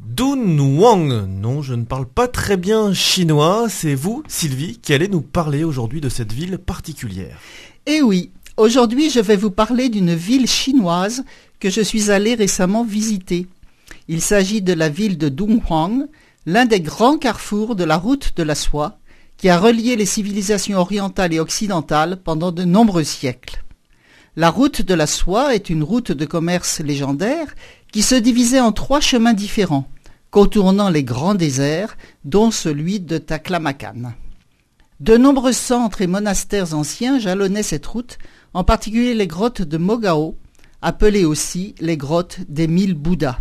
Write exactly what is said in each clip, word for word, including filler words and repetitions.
Dun Huang. Non, je ne parle pas très bien chinois. C'est vous, Sylvie, qui allez nous parler aujourd'hui de cette ville particulière. Eh oui, aujourd'hui je vais vous parler d'une ville chinoise que je suis allé récemment visiter. Il s'agit de la ville de Dunhuang, l'un des grands carrefours de la route de la soie, qui a relié les civilisations orientales et occidentales pendant de nombreux siècles. La route de la soie est une route de commerce légendaire qui se divisait en trois chemins différents, contournant les grands déserts, dont celui de Taklamakan. De nombreux centres et monastères anciens jalonnaient cette route, en particulier les grottes de Mogao, appelées aussi les grottes des mille Bouddhas.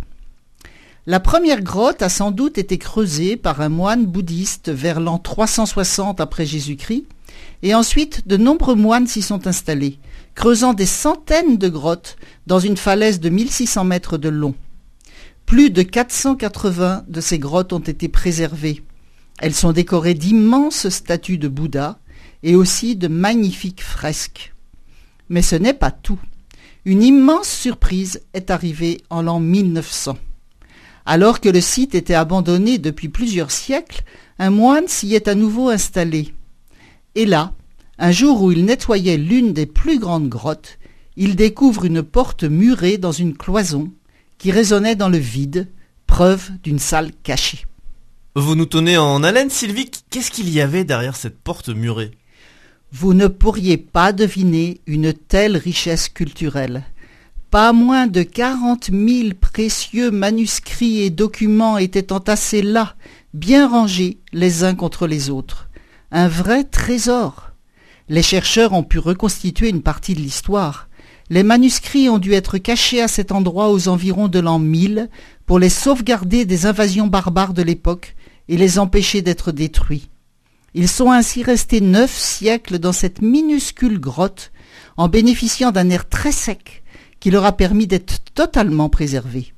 La première grotte a sans doute été creusée par un moine bouddhiste vers l'an trois cent soixante après Jésus-Christ, et ensuite de nombreux moines s'y sont installés, creusant des centaines de grottes dans une falaise de mille six cents mètres de long. Plus de quatre cent quatre-vingts de ces grottes ont été préservées. Elles sont décorées d'immenses statues de Bouddha et aussi de magnifiques fresques. Mais ce n'est pas tout. Une immense surprise est arrivée en l'an mille neuf cents. Alors que le site était abandonné depuis plusieurs siècles, un moine s'y est à nouveau installé. Et là, un jour où il nettoyait l'une des plus grandes grottes, il découvre une porte murée dans une cloison qui résonnait dans le vide, preuve d'une salle cachée. Vous nous tenez en haleine, Sylvie. Qu'est-ce qu'il y avait derrière cette porte murée ? Vous ne pourriez pas deviner une telle richesse culturelle. Pas moins de quarante mille précieux manuscrits et documents étaient entassés là, bien rangés les uns contre les autres. Un vrai trésor. Les chercheurs ont pu reconstituer une partie de l'histoire. Les manuscrits ont dû être cachés à cet endroit aux environs de l'an mille pour les sauvegarder des invasions barbares de l'époque et les empêcher d'être détruits. Ils sont ainsi restés neuf siècles dans cette minuscule grotte en bénéficiant d'un air très sec qui leur a permis d'être totalement préservés.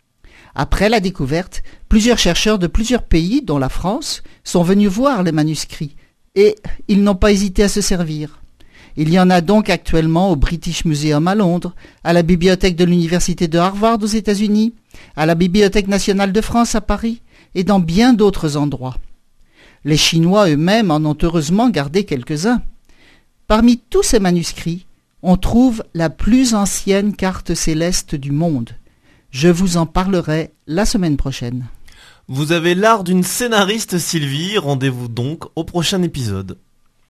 Après la découverte, plusieurs chercheurs de plusieurs pays, dont la France, sont venus voir les manuscrits et ils n'ont pas hésité à se servir. Il y en a donc actuellement au British Museum à Londres, à la bibliothèque de l'université de Harvard aux États-Unis, à la Bibliothèque nationale de France à Paris et dans bien d'autres endroits. Les Chinois eux-mêmes en ont heureusement gardé quelques-uns. Parmi tous ces manuscrits, on trouve la plus ancienne carte céleste du monde. Je vous en parlerai la semaine prochaine. Vous avez l'art d'une scénariste, Sylvie. Rendez-vous donc au prochain épisode.